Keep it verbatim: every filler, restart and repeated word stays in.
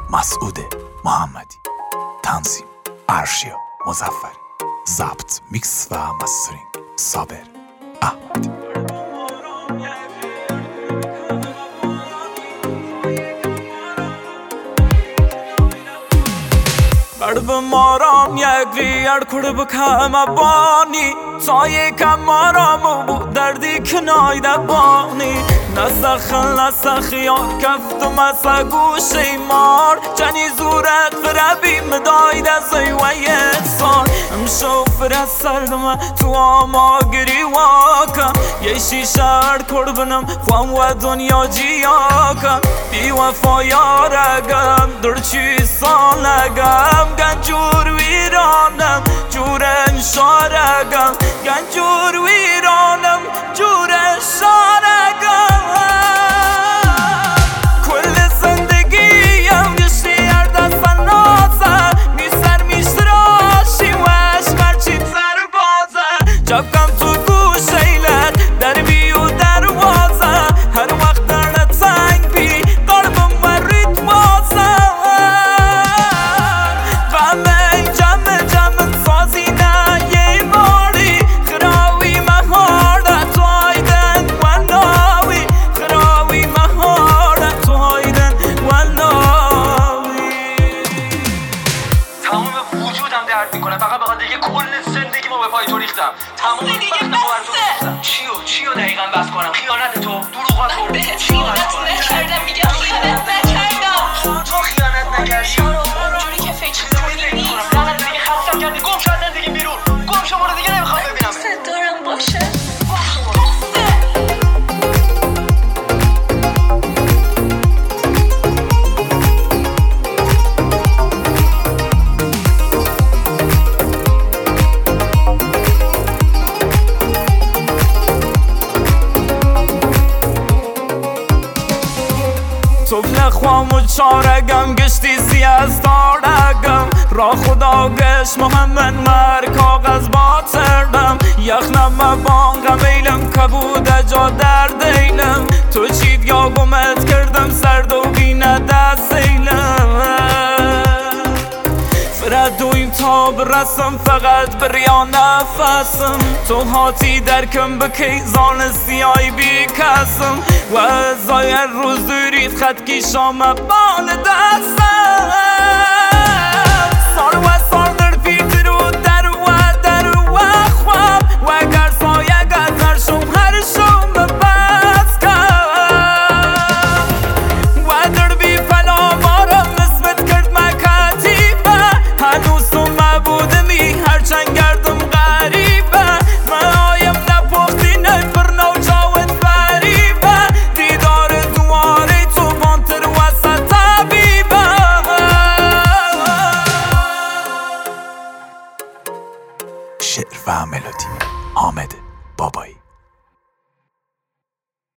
مسعود محمدی، تنظیم ارشیا مظفری، ضبط میکس و مسترینگ صابر احمدی. قلب مارام یک ریار کرد بکم بانی سایه کم مارام بود دردی کنای دبانی نسخ نسخ یار کفتم از گوشی مار جنی زورت فربی مداید از ایوه سان امشو فرست سردم تو آماگری واکم یه شیشار کرد بنم خوام و دنیا جیاکم بی وفا یارگم درچی سالگم گنجور ویرانم جور شارگم گنجور ویرانم جور شارگم کل زندگیم گشتی هر دست نازه میسر میشراشی و اشمرچی سر بازه جاکم تو گوشیلت در بیو دروازه هر وقت در تنگ بی قلبم ورید بازه فقط بخاطر دیگه کل زندگی ما به پای تو ریختم. تمام دیگه بسه. چیو چیو دقیقاً بس کنم؟ خیانت تو، دروغ تو، چی بس کنم؟ نکردم میگم خیانت نکردم. تو خیانت نکردی. اونجوری که فکر می‌کنی نیست. فقط دیگه خستم کردی. گم شو زندگی بیرون. گم شو برو دیگه نمیخوام ببینم. دوست دارم باشه. طفل خوام و چارگم گشتی سی از دارگم را خدا گشت محمد مر کاغذ با تردم یخنم بانگم ایلم کبود جا در دیلم تو چید یا گمت کردم سرد و بینه دست ایلم فرد و این تاب رسم فقط بریا نفسم تو هاتی درکم بکی زان سیای بی کسم و ازای روز دورید خط کی شام بال دستم سال و سال در پیتر و در و در و خواب و اگر سایه گذر شم هر شم بس کم و در بی فلا مارم نسبت کرد مکتیبه هنوز تو مبودمی هرچند گردم غریبه من آیم نپختی نفر نو جاوت فریبه دیدار دواره تو بانتر وسط طبیبه شعر و ملودی حامد بابایی.